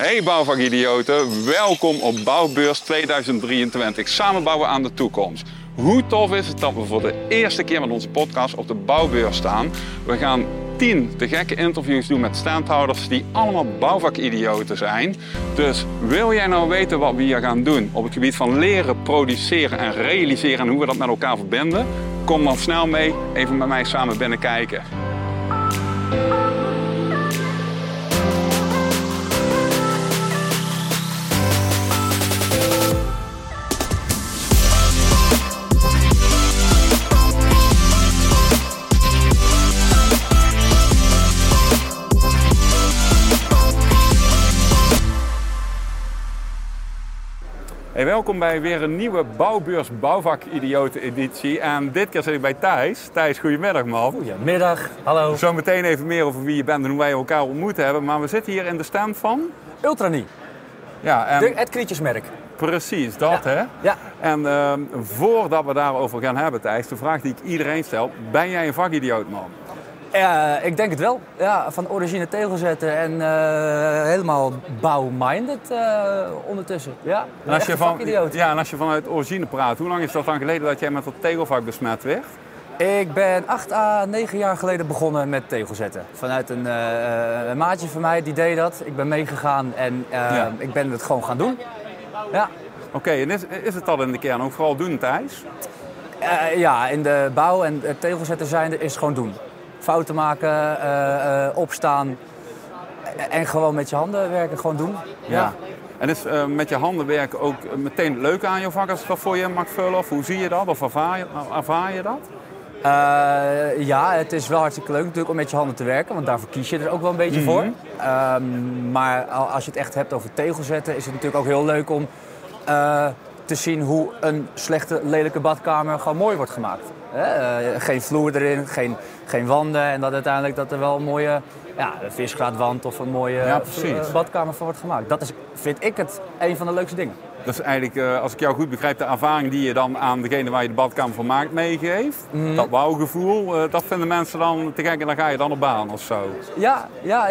Hey bouwvakidioten, welkom op Bouwbeurs 2023. Samen bouwen aan de toekomst. Hoe tof is het dat we voor de eerste keer met onze podcast op de Bouwbeurs staan. We gaan 10 te gekke interviews doen met standhouders die allemaal bouwvakidioten zijn. Dus wil jij nou weten wat we hier gaan doen op het gebied van leren, produceren en realiseren en hoe we dat met elkaar verbinden? Kom dan snel mee, even met mij samen binnen kijken. Hey, welkom bij weer een nieuwe Bouwbeurs Bouwvakidioten editie. En dit keer zit ik bij Thijs. Thijs, goedemiddag man. Goedemiddag, hallo. Zo meteen even meer over wie je bent en hoe wij elkaar ontmoet hebben. Maar we zitten hier in de stand van... Ultrani. Ja, en... Het krietjesmerk. Precies, dat hè. Ja. En voordat we daarover gaan hebben Thijs, de vraag die ik iedereen stel. Ben jij een vakidioot man? Ik denk het wel. Ja, van origine tegel zetten en helemaal bouwminded ondertussen. Ja, en als je vanuit origine praat, hoe lang is dat dan geleden dat jij met dat tegelvak besmet werd? Ik ben 8 à 9 jaar geleden begonnen met tegelzetten. Vanuit een maatje van mij, die deed dat. Ik ben meegegaan en ik ben het gewoon gaan doen. Ja. Oké, en is het dat in de kern ook vooral doen, Thijs? Ja, in de bouw en het tegelzetten zijnde is gewoon doen. Fouten maken, opstaan en gewoon met je handen werken, gewoon doen. Ja. En is met je handen werken ook meteen leuk aan je vak als het dat voor je mag vullen? Of hoe zie je dat? Of ervaar je dat? Ja, het is wel hartstikke leuk natuurlijk om met je handen te werken, want daarvoor kies je er ook wel een beetje voor. Maar als je het echt hebt over tegelzetten, is het natuurlijk ook heel leuk om te zien hoe een slechte, lelijke badkamer gewoon mooi wordt gemaakt. Geen vloer erin, geen wanden en dat uiteindelijk dat er wel een mooie visgraatwand of een mooie badkamer van wordt gemaakt. Dat is, vind ik het, een van de leukste dingen. Dat is eigenlijk, als ik jou goed begrijp, de ervaring die je dan aan degene waar je de badkamer van maakt meegeeft. Dat wauwgevoel, dat vinden mensen dan te gek en dan ga je dan op baan of zo. Ja,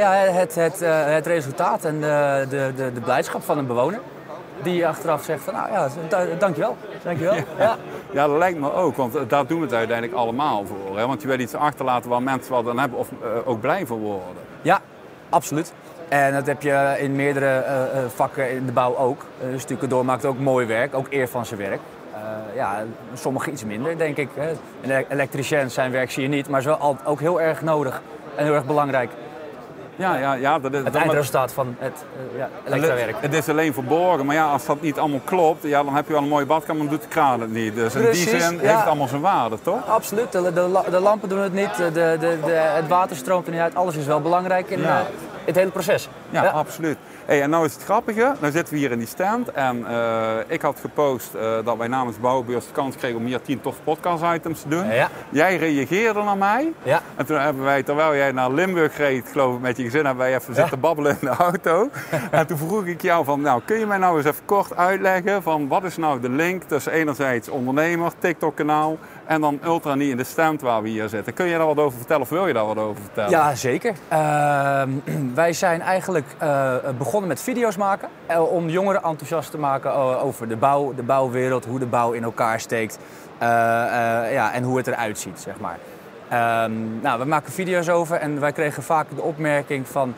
het resultaat en de blijdschap van een bewoner. Die achteraf zegt van, nou ja, dankjewel. Ja, dat lijkt me ook, want daar doen we het uiteindelijk allemaal voor. Hè? Want je wil iets achterlaten waar mensen wat aan hebben of ook blij van worden. Ja, absoluut. En dat heb je in meerdere vakken in de bouw ook. Stukendoor maakt ook mooi werk, ook eer van zijn werk. Sommigen iets minder, denk ik. Een elektricien, zijn werk zie je niet, maar is wel ook heel erg nodig en heel erg belangrijk. Ja, dat is het eindresultaat van het elektrawerk. Het is alleen verborgen, maar ja, als dat niet allemaal klopt, ja, dan heb je wel een mooie badkamer, maar doet de kraan het niet. Dus in die zin heeft het allemaal zijn waarde, toch? Absoluut, de lampen doen het niet, het water stroomt er niet uit, alles is wel belangrijk in het hele proces. Ja, absoluut. Hey, en nou is het grappige, nou zitten we hier in die stand en ik had gepost dat wij namens Bouwbeurs de kans kregen om hier 10 toffe podcast-items te doen. Ja. Jij reageerde naar mij en toen hebben wij, terwijl jij naar Limburg reed, geloof ik met je gezin, hebben wij even zitten babbelen in de auto. En toen vroeg ik jou van, nou kun je mij nou eens even kort uitleggen van wat is nou de link tussen enerzijds ondernemer, TikTok-kanaal en dan Ultrani in de stand waar we hier zitten. Kun je daar wat over vertellen of wil je daar wat over vertellen? Ja, zeker. Wij zijn eigenlijk begonnen met video's maken om jongeren enthousiast te maken over de bouwwereld, hoe de bouw in elkaar steekt en hoe het eruit ziet, zeg maar. We maken video's over en wij kregen vaak de opmerking van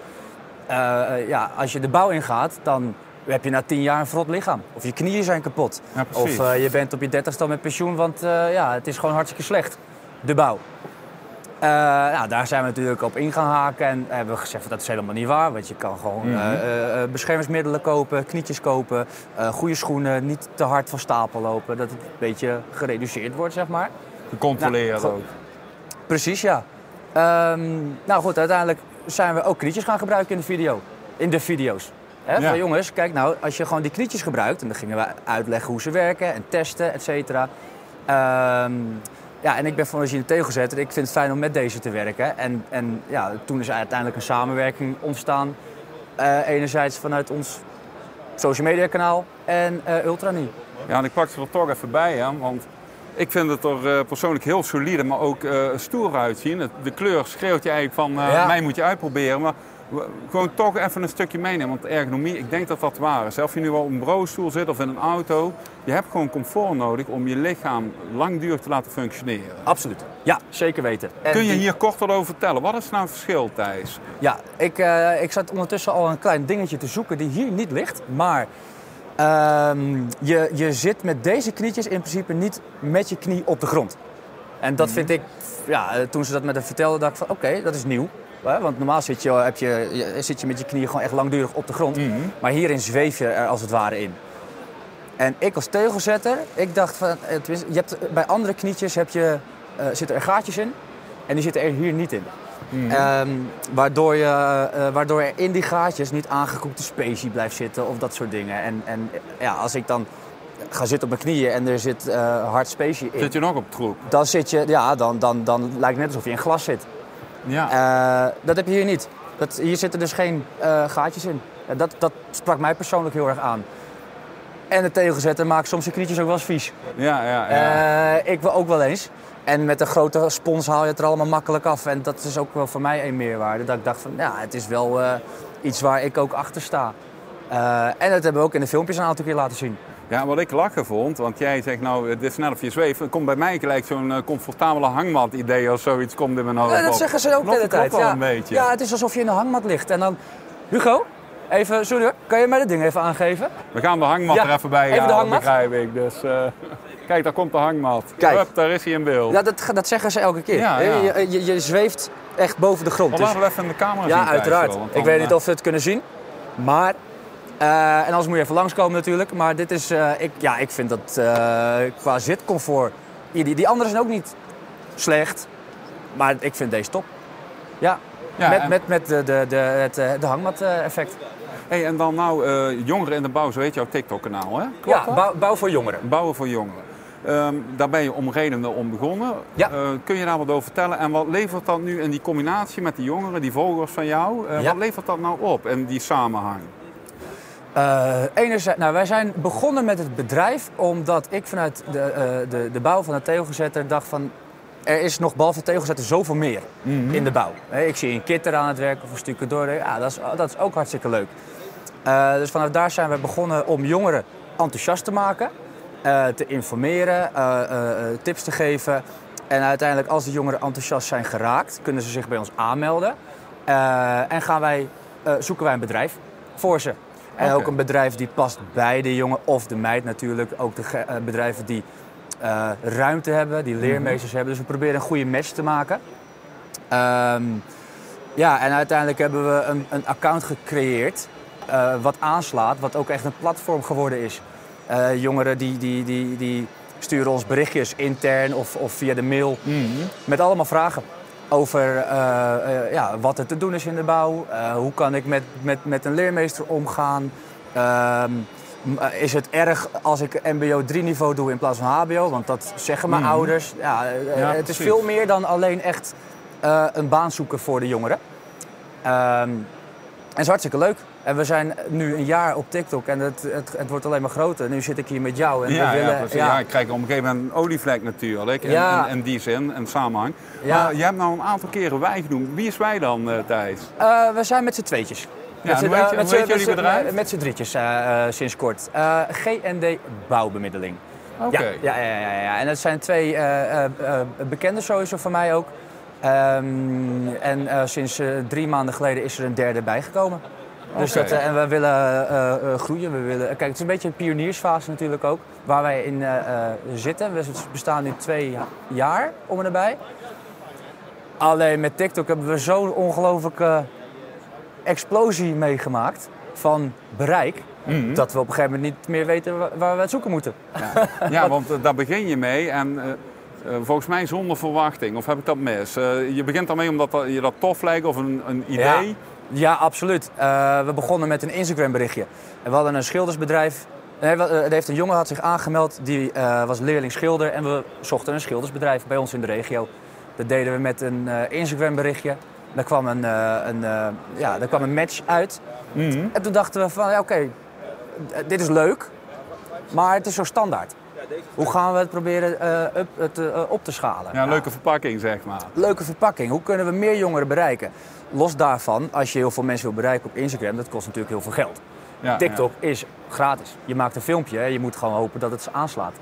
als je de bouw ingaat, dan heb je na 10 jaar een verrot lichaam. Of je knieën zijn kapot. Ja, of je bent op je 30ste al met pensioen, want het is gewoon hartstikke slecht, de bouw. Daar zijn we natuurlijk op in gaan haken en hebben we gezegd dat is helemaal niet waar. Want je kan gewoon beschermingsmiddelen kopen, knietjes kopen, goede schoenen, niet te hard van stapel lopen. Dat het een beetje gereduceerd wordt, zeg maar. Gecontroleerd ook. Precies, ja. Uiteindelijk zijn we ook knietjes gaan gebruiken in de video's. Van jongens, kijk nou, als je gewoon die knietjes gebruikt, en dan gingen we uitleggen hoe ze werken en testen, et cetera. En ik ben van origine tegelzetter. Ik vind het fijn om met deze te werken. En toen is uiteindelijk een samenwerking ontstaan. Enerzijds vanuit ons social media kanaal en Ultrani. Ja, en ik pak ze er toch even bij, hè, want ik vind het er persoonlijk heel solide, maar ook stoer uitzien. De kleur schreeuwt je eigenlijk van, mij moet je uitproberen. Maar Gewoon toch even een stukje meenemen. Want ergonomie, ik denk dat dat waar is. Of je nu al op een bureaustoel zit of in een auto. Je hebt gewoon comfort nodig om je lichaam langdurig te laten functioneren. Absoluut. Ja, zeker weten. Kun je hier kort wat over vertellen? Wat is nou het verschil, Thijs? Ja, ik zat ondertussen al een klein dingetje te zoeken die hier niet ligt. Maar je zit met deze knietjes in principe niet met je knie op de grond. En dat vind ik, toen ze dat met me vertelden, dacht ik van oké, dat is nieuw. Want normaal zit je met je knieën gewoon echt langdurig op de grond. Maar hierin zweef je er als het ware in. En ik als tegelzetter, ik dacht van, bij andere knietjes zitten er gaatjes in. En die zitten er hier niet in. Waardoor er in die gaatjes niet aangekoekte specie blijft zitten of dat soort dingen. En als ik dan ga zitten op mijn knieën en er zit hard specie in. Zit je nog op troep? Dan dan lijkt het net alsof je in glas zit. Ja. Dat heb je hier niet. Hier zitten dus geen gaatjes in. Dat sprak mij persoonlijk heel erg aan. En de tegelzetter maakt soms de knietjes ook wel eens vies. Ja. Ik wil ook wel eens. En met een grote spons haal je het er allemaal makkelijk af. En dat is ook wel voor mij een meerwaarde. Dat ik dacht van, het is wel iets waar ik ook achter sta. En dat hebben we ook in de filmpjes een aantal keer laten zien. Ja, wat ik lachen vond, want jij zegt nou, dit is net of je zweeft. Er komt bij mij gelijk zo'n comfortabele hangmat-idee of zoiets komt in mijn hoofd op. Dat zeggen ze ook de hele tijd. Wel een beetje. Ja, het is alsof je in een hangmat ligt. En dan, Hugo, even, sorry hoor, kan je mij dat ding even aangeven? We gaan de hangmat er even bij halen, begrijp ik. Dus kijk, daar komt de hangmat. Kijk. Hup, daar is hij in beeld. Ja, dat zeggen ze elke keer. Ja. Je zweeft echt boven de grond. Maar laten we even in de camera zien. Ja, uiteraard. Thijs, Ik weet niet of we het kunnen zien. Maar, en anders moet je even langskomen natuurlijk. Maar dit is, ik vind dat qua zitcomfort, die anderen zijn ook niet slecht. Maar ik vind deze top. Ja, met het hangmat-effect. Hey, en dan nou, jongeren in de bouw, zo heet jouw TikTok-kanaal, hè? Klopt dat? Bouw voor jongeren. Bouwen voor jongeren. Daar ben je om redenen om begonnen. Ja. Kun je daar wat over vertellen? En wat levert dat nu in die combinatie met die jongeren, die volgers van jou? Wat levert dat nou op in die samenhang? Enerzijds, wij zijn begonnen met het bedrijf omdat ik vanuit de bouw van de tegelzetter dacht van, er is nog behalve tegelzetter zoveel meer in de bouw. Ik zie een kitter aan het werk of een stucadoor. Ja, dat is ook hartstikke leuk. Dus vanaf daar zijn we begonnen om jongeren enthousiast te maken, te informeren, tips te geven. En uiteindelijk, als de jongeren enthousiast zijn geraakt, kunnen ze zich bij ons aanmelden. En zoeken wij een bedrijf voor ze. En ook een bedrijf die past bij de jongen of de meid natuurlijk. Ook de bedrijven die ruimte hebben, die leermeesters hebben. Dus we proberen een goede match te maken. En uiteindelijk hebben we een account gecreëerd wat aanslaat, wat ook echt een platform geworden is. Jongeren die sturen ons berichtjes intern of via de mail met allemaal vragen over wat er te doen is in de bouw. Hoe kan ik met een leermeester omgaan? Is het erg als ik mbo 3 niveau doe in plaats van hbo? Want dat zeggen mijn ouders. Het is veel meer dan alleen echt een baan zoeken voor de jongeren. En het is hartstikke leuk. En we zijn nu een jaar op TikTok en het wordt alleen maar groter. Nu zit ik hier met jou. En ik krijg op een gegeven moment een olievlek natuurlijk. In die zin, en samenhang. Ja. Maar je hebt nou een aantal keren wij genoemd. Wie is wij dan, Thijs? We zijn met z'n tweetjes. Hoe heet jullie bedrijf? Met z'n drietjes sinds kort. GND Bouwbemiddeling. Oké. Ja. En dat zijn twee bekende sowieso van mij ook. En sinds 3 maanden geleden is er een derde bijgekomen. Dus en we willen groeien. Kijk, het is een beetje een pioniersfase natuurlijk ook, waar wij in zitten. We bestaan nu 2 jaar om en nabij. Alleen met TikTok hebben we zo'n ongelooflijke explosie meegemaakt van bereik. Dat we op een gegeven moment niet meer weten waar we het zoeken moeten. Ja, want daar begin je mee en volgens mij zonder verwachting. Of heb ik dat mis? Je begint daarmee omdat je dat tof lijkt of een idee? Ja, absoluut. We begonnen met een Instagram berichtje. En we hadden een schildersbedrijf. Er heeft een jongen had zich aangemeld, die was leerling schilder. En we zochten een schildersbedrijf bij ons in de regio. Dat deden we met een Instagram berichtje. Daar kwam een match uit. En toen dachten we van, oké, dit is leuk, maar het is zo standaard. Hoe gaan we het proberen op te schalen? Ja, leuke verpakking, zeg maar. Leuke verpakking. Hoe kunnen we meer jongeren bereiken? Los daarvan, als je heel veel mensen wil bereiken op Instagram, dat kost natuurlijk heel veel geld. Ja, TikTok is gratis. Je maakt een filmpje, je moet gewoon hopen dat het aanslaat.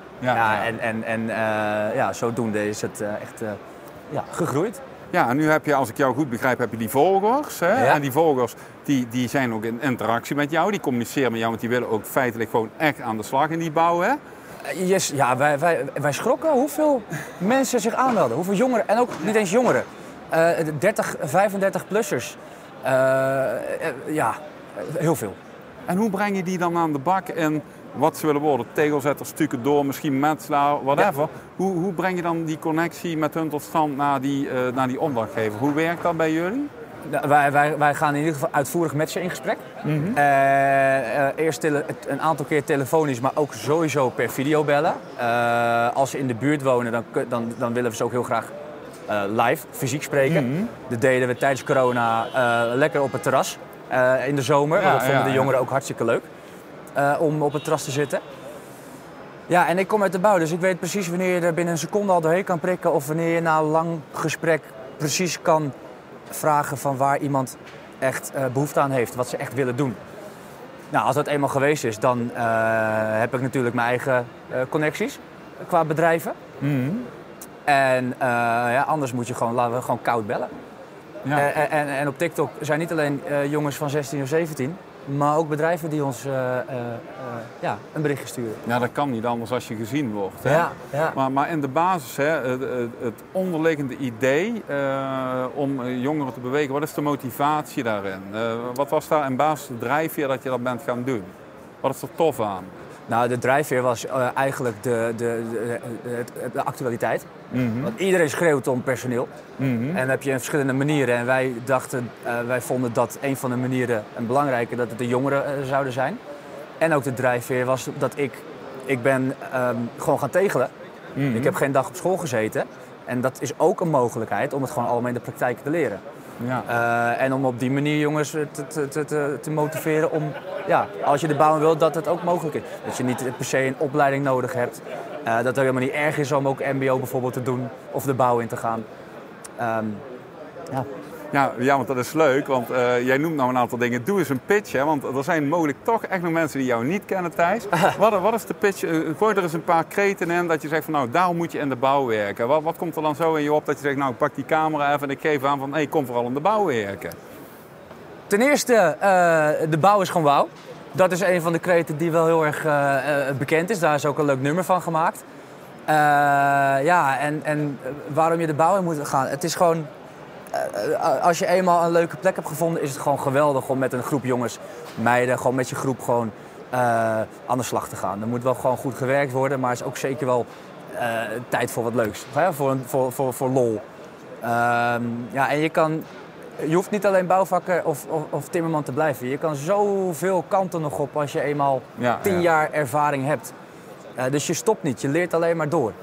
En zodoende is het echt gegroeid. Ja, en nu heb je, als ik jou goed begrijp, heb je die volgers. Hè? Ja. En die volgers die zijn ook in interactie met jou. Die communiceren met jou, want die willen ook feitelijk gewoon echt aan de slag in die bouw. Hè? Yes, ja, wij schrokken hoeveel mensen zich aanmelden. Hoeveel jongeren, en ook niet eens jongeren. 30, 35-plussers. Heel veel. En hoe breng je die dan aan de bak in wat ze willen worden? Tegelzetters, stukken door, misschien metselaar, whatever. Ja. Hoe breng je dan die connectie met hun tot stand naar die opdrachtgever? Hoe werkt dat bij jullie? Wij gaan in ieder geval uitvoerig met ze in gesprek. Mm-hmm. Eerst een aantal keer telefonisch, maar ook sowieso per video bellen. Als ze in de buurt wonen, dan willen we ze ook heel graag live, fysiek spreken. Mm-hmm. Dat deden we tijdens corona lekker op het terras in de zomer. Dat vonden de jongeren ook hartstikke leuk om op het terras te zitten. Ja, en ik kom uit de bouw, dus ik weet precies wanneer je er binnen een seconde al doorheen kan prikken. Of wanneer je na een lang gesprek precies kan vragen van waar iemand echt behoefte aan heeft, wat ze echt willen doen. Nou, als dat eenmaal geweest is, dan heb ik natuurlijk mijn eigen connecties qua bedrijven. Mm-hmm. En anders moet je laten we gewoon koud bellen. Ja. En op TikTok zijn niet alleen jongens van 16 of 17, maar ook bedrijven die ons een berichtje sturen. Ja, dat kan niet anders als je gezien wordt. Hè? Ja. Maar in de basis, het onderliggende idee om jongeren te bewegen, wat is de motivatie daarin? Wat was daar in basis de drijfveer dat je dat bent gaan doen? Wat is er tof aan? Nou, de drijfveer was eigenlijk de actualiteit. Mm-hmm. Want iedereen schreeuwt om personeel. Mm-hmm. En dan heb je verschillende manieren. En wij vonden dat een van de manieren, en belangrijker, dat het de jongeren zouden zijn. En ook de drijfveer was dat ik ben gewoon gaan tegelen. Mm-hmm. Ik heb geen dag op school gezeten. En dat is ook een mogelijkheid om het gewoon allemaal in de praktijk te leren. Ja. En om op die manier jongens te motiveren om, als je de bouw wil, dat het ook mogelijk is. Dat je niet per se een opleiding nodig hebt. Dat het helemaal niet erg is om ook mbo bijvoorbeeld te doen of de bouw in te gaan. Ja, want dat is leuk, want jij noemt nou een aantal dingen. Doe eens een pitch, hè, want er zijn mogelijk toch echt nog mensen die jou niet kennen, Thijs. Wat is de pitch? Gooi er eens een paar kreten in dat je zegt van nou, daar moet je in de bouw werken. Wat komt er dan zo in je op dat je zegt nou, ik pak die camera even en ik geef aan van hey, kom vooral in de bouw werken? Ten eerste, de bouw is gewoon wauw. Dat is een van de kreten die wel heel erg bekend is. Daar is ook een leuk nummer van gemaakt. En waarom je de bouw in moet gaan. Het is gewoon, als je eenmaal een leuke plek hebt gevonden, is het gewoon geweldig om met een groep jongens, meiden, gewoon met je groep gewoon aan de slag te gaan. Er moet wel gewoon goed gewerkt worden, maar er is ook zeker wel tijd voor wat leuks. Voor lol. En je hoeft niet alleen bouwvakker of timmerman te blijven. Je kan zoveel kanten nog op als je eenmaal 10 jaar ervaring hebt. Dus je stopt niet, je leert alleen maar door.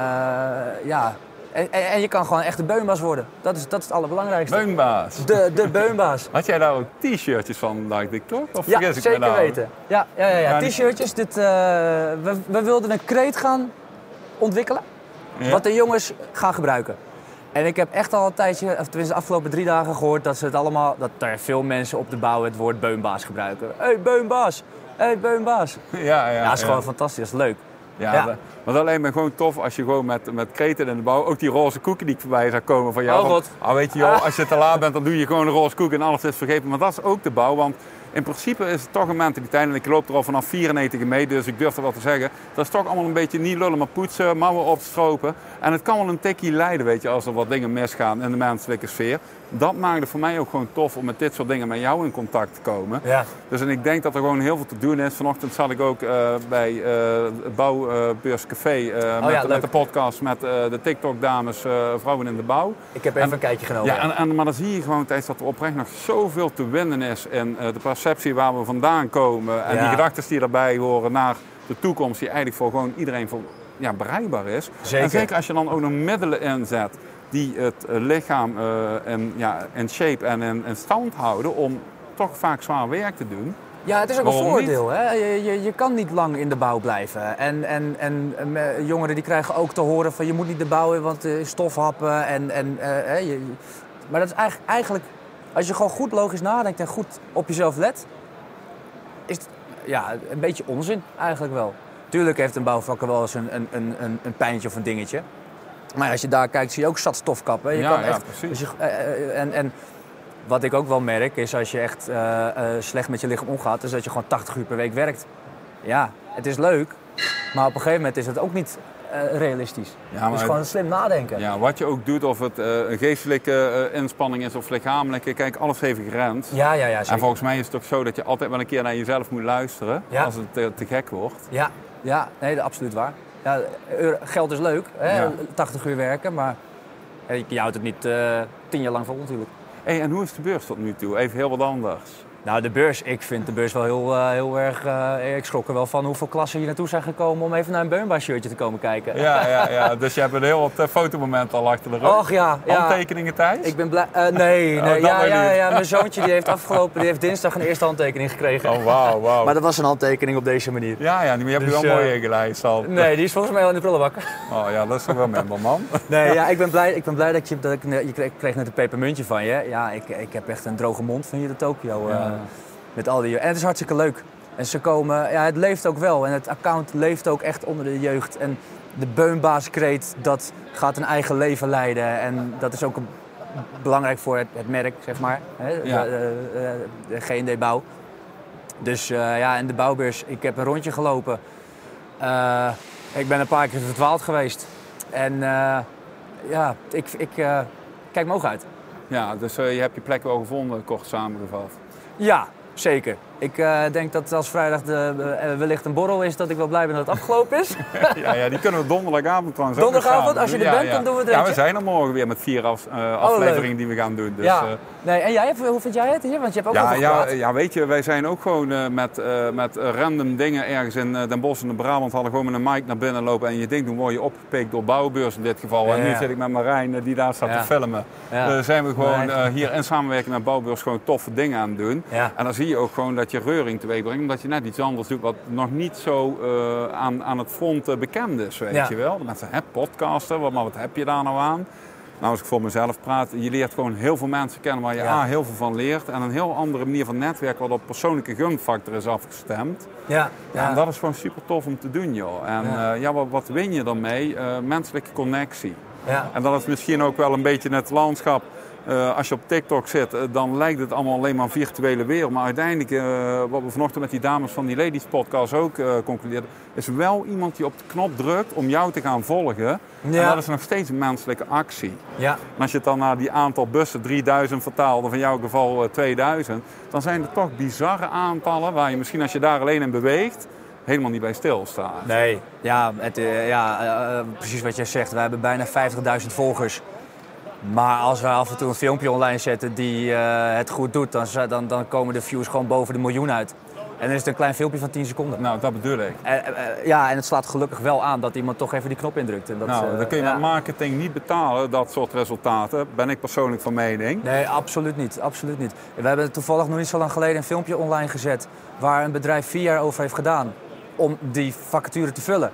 En je kan gewoon echt de beunbaas worden. Dat is het allerbelangrijkste. Beunbaas? De beunbaas. Had jij daar ook t-shirtjes van, dacht ik toch? Of ja, zeker weten. Ja, t-shirtjes. We wilden een kreet gaan ontwikkelen. Ja. Wat de jongens gaan gebruiken. En ik heb echt al een tijdje, of tenminste de afgelopen 3 dagen gehoord dat dat er veel mensen op de bouw het woord beunbaas gebruiken. Hey beunbaas! Hey beunbaas! Ja, dat is gewoon fantastisch, dat is leuk. Ja. Maar dat lijkt me gewoon tof als je gewoon met kreten in de bouw, ook die roze koeken die ik voorbij zag komen van jou. Oh god. Weet je joh, als je te laat bent dan doe je gewoon een roze koek en alles is vergeten. Maar dat is ook de bouw, want in principe is het toch een mentaliteit en ik loop er al vanaf 94 mee, dus ik durf er wel te zeggen. Dat is toch allemaal een beetje niet lullen, maar poetsen, mouwen opstropen. En het kan wel een tikkie leiden, weet je, als er wat dingen misgaan in de menselijke sfeer. Dat maakt het voor mij ook gewoon tof om met dit soort dingen met jou in contact te komen. Ja. Dus en ik denk dat er gewoon heel veel te doen is. Vanochtend zat ik ook bij het Bouwbeurscafé met de podcast met de TikTok-dames, vrouwen in de bouw. Ik heb even een kijkje genomen. Ja, maar dan zie je gewoon tijdens dat er oprecht nog zoveel te winnen is in de perceptie waar we vandaan komen. En die gedachten die erbij horen naar de toekomst die eigenlijk voor gewoon iedereen bereikbaar is. Zeker. En zeker als je dan ook nog middelen inzet die het lichaam in shape en in stand houden om toch vaak zwaar werk te doen. Ja, het is ook Waarom een voordeel. Hè? Je kan niet lang in de bouw blijven. En jongeren die krijgen ook te horen van je moet niet de bouw in, want stofhappen. Maar dat is eigenlijk, als je gewoon goed logisch nadenkt en goed op jezelf let, is het een beetje onzin eigenlijk wel. Tuurlijk heeft een bouwvakker wel eens een pijntje of een dingetje. Maar als je daar kijkt, zie je ook zat stofkappen. Je kan echt, precies. En wat ik ook wel merk, is als je echt slecht met je lichaam omgaat, is dat je gewoon 80 uur per week werkt. Ja, het is leuk, maar op een gegeven moment is het ook niet realistisch. Ja, dus gewoon slim nadenken. Ja, wat je ook doet, of het een geestelijke inspanning is of lichamelijke, kijk, alles heeft een grens. Ja, zeker. En volgens mij is het ook zo dat je altijd wel een keer naar jezelf moet luisteren, als het te gek wordt. Ja, nee, dat is absoluut waar. Ja, geld is leuk, hè? 80 uur werken, maar je houdt het niet 10 jaar lang vol natuurlijk. Hey, en hoe is de beurs tot nu toe? Even heel wat anders. Nou, de beurs. Ik vind de beurs wel heel erg... ik schrok er wel van hoeveel klassen hier naartoe zijn gekomen om even naar een Beunbaas shirtje te komen kijken. Ja. Dus je hebt een heel wat fotomomenten al achter de rug. Och ja. Handtekeningen, Thijs? Ik ben blij... nee. Mijn zoontje die heeft dinsdag een eerste handtekening gekregen. Oh, wauw. Maar dat was een handtekening op deze manier. Ja, maar je hebt er wel mooi ingelijst al. Nee, die is volgens mij wel in de prullenbak. Oh ja, dat is toch wel minder, man. Nee, ja, ik ben blij dat je kreeg net een pepermuntje van je. Ja, ik heb echt een droge mond van hier de Tokio. Met al die... En het is hartstikke leuk. En ze komen... Ja, het leeft ook wel. En het account leeft ook echt onder de jeugd. En de Beunbaaskreet, dat gaat een eigen leven leiden. En dat is ook belangrijk voor het merk, zeg maar. Hè? De G&D Bouw. Dus en de bouwbeurs. Ik heb een rondje gelopen. Ik ben een paar keer verdwaald geweest. En ik kijk me oog uit. Ja, dus je hebt je plek wel gevonden, kort samengevat. Ja, zeker. Ik denk dat als vrijdag wellicht een borrel is, dat ik wel blij ben dat het afgelopen is. Ja, die kunnen we donderdagavond trouwens. Donderdagavond, als je er bent, dan doen we het. Ja, we zijn er morgen weer met 4 afleveringen die we gaan doen. Dus, nee, en jij, hoe vind jij het hier? Want je hebt ook over gepraat. Ja, weet je, wij zijn ook gewoon met random dingen ergens in Den Bosch en de Brabant hadden gewoon met een mic naar binnen lopen en je denkt, dan word je opgepikt door Bouwbeurs in dit geval. En nu zit ik met Marijn die daar staat te filmen. Zijn we gewoon hier in samenwerking met Bouwbeurs gewoon toffe dingen aan het doen. Ja. En dan zie je ook gewoon dat je reuring teweeg brengt, omdat je net iets anders doet wat nog niet zo aan het front bekend is, weet je wel. Mensen, podcasten, maar wat heb je daar nou aan? Nou, als ik voor mezelf praat, je leert gewoon heel veel mensen kennen waar je heel veel van leert. En een heel andere manier van netwerken wat op persoonlijke gunfactor is afgestemd. Ja. En dat is gewoon super tof om te doen, joh. En wat win je dan mee? Menselijke connectie. Ja. En dat is misschien ook wel een beetje het landschap. Als je op TikTok zit, dan lijkt het allemaal alleen maar een virtuele wereld. Maar uiteindelijk, wat we vanochtend met die dames van die Ladies podcast ook concludeerden, is wel iemand die op de knop drukt om jou te gaan volgen. Ja. En dat is nog steeds een menselijke actie. Ja. En als je het dan naar die aantal bussen, 3000 vertaalt, of in jouw geval 2000, dan zijn het toch bizarre aantallen waar je misschien als je daar alleen in beweegt, helemaal niet bij stilstaat. Nee, precies wat jij zegt. We hebben bijna 50.000 volgers. Maar als we af en toe een filmpje online zetten die het goed doet, dan komen de views gewoon boven de 1 miljoen uit. En dan is het een klein filmpje van 10 seconden. Nou, dat bedoel ik. En het slaat gelukkig wel aan dat iemand toch even die knop indrukt. En dat, dan kun je met marketing niet betalen, dat soort resultaten. Ben ik persoonlijk van mening. Nee, absoluut niet. Absoluut niet. We hebben toevallig nog niet zo lang geleden een filmpje online gezet waar een bedrijf 4 jaar over heeft gedaan om die vacature te vullen.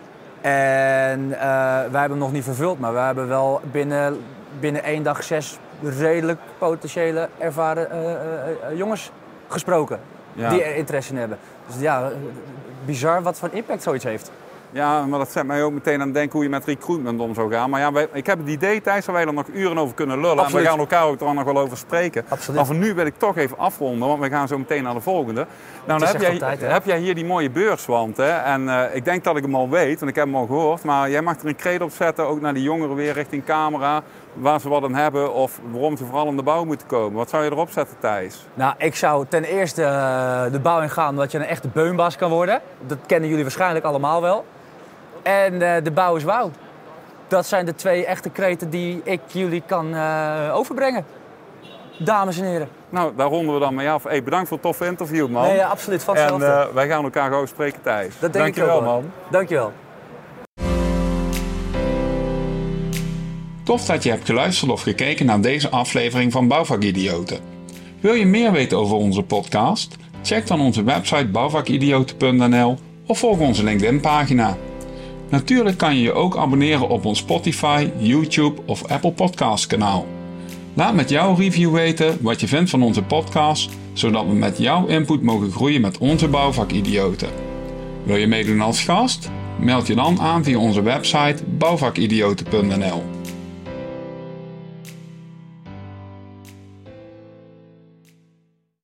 En wij hebben hem nog niet vervuld, maar we hebben wel binnen 1 dag 6 redelijk potentiële ervaren jongens gesproken die er interesse in hebben. Dus ja, bizar wat voor impact zoiets heeft. Ja, maar dat zet mij ook meteen aan het denken hoe je met recruitment om zou gaan. Maar ja, ik heb het idee, Thijs, waar wij er nog uren over kunnen lullen. Absoluut. En we gaan elkaar ook er nog wel over spreken. Absoluut. Maar voor nu wil ik toch even afronden, want we gaan zo meteen naar de volgende. Nou, dan heb jij hier die mooie beurswand. Hè? En ik denk dat ik hem al weet, want ik heb hem al gehoord. Maar jij mag er een kreet op zetten, ook naar die jongeren weer richting camera. Waar ze wat aan hebben of waarom ze vooral in de bouw moeten komen. Wat zou je erop zetten, Thijs? Nou, ik zou ten eerste de bouw ingaan omdat je een echte beunbaas kan worden. Dat kennen jullie waarschijnlijk allemaal wel. En de bouw is wauw. Dat zijn de 2 echte kreten die ik jullie kan overbrengen. Dames en heren. Nou, daar ronden we dan mee af. Hey, bedankt voor het toffe interview, man. Nee, absoluut. Van hetzelfde. En wij gaan elkaar gewoon spreken, Thijs. Dat denk ik wel, man. Dankjewel. Tof dat je hebt geluisterd of gekeken naar deze aflevering van Bouwvakidioten. Wil je meer weten over onze podcast? Check dan onze website bouwvakidioten.nl of volg onze LinkedIn pagina. Natuurlijk kan je je ook abonneren op ons Spotify, YouTube of Apple Podcasts kanaal. Laat met jouw review weten wat je vindt van onze podcast, zodat we met jouw input mogen groeien met onze bouwvakidioten. Wil je meedoen als gast? Meld je dan aan via onze website bouwvakidioten.nl.